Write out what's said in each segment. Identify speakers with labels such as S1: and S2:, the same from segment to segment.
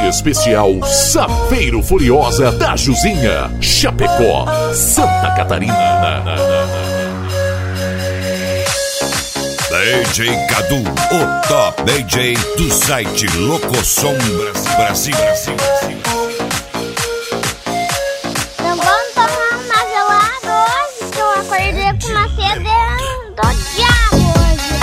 S1: Especial Safeiro Furiosa da Juzinha, Chapecó, Santa Catarina.
S2: DJ Cadu, o top DJ do site Locosom Brasil.
S3: Não vamos tomar uma gelada hoje, que eu acordei com uma sede do diabo hoje.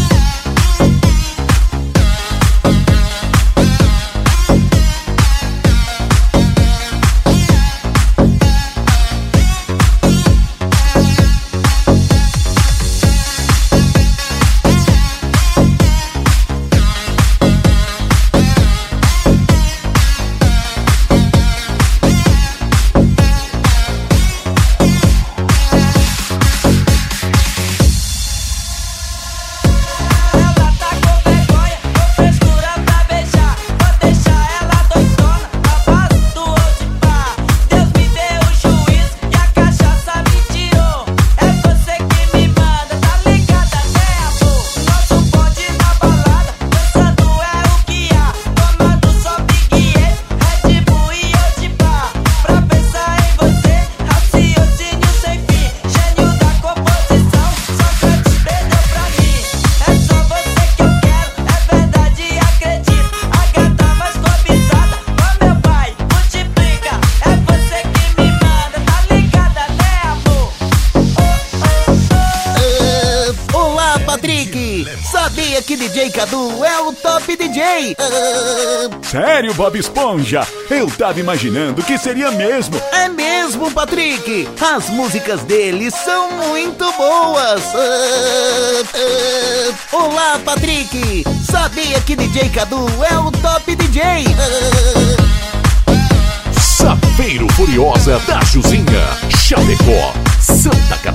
S4: Sabia que DJ Cadu é o top DJ?
S5: Sério, Bob Esponja? Eu tava imaginando que seria mesmo.
S4: É mesmo, Patrick. As músicas dele são muito boas. Olá, Patrick. Sabia que DJ Cadu é o top DJ?
S1: Safeiro Furiosa da Juzinha, Chapecó, Santa Catarina.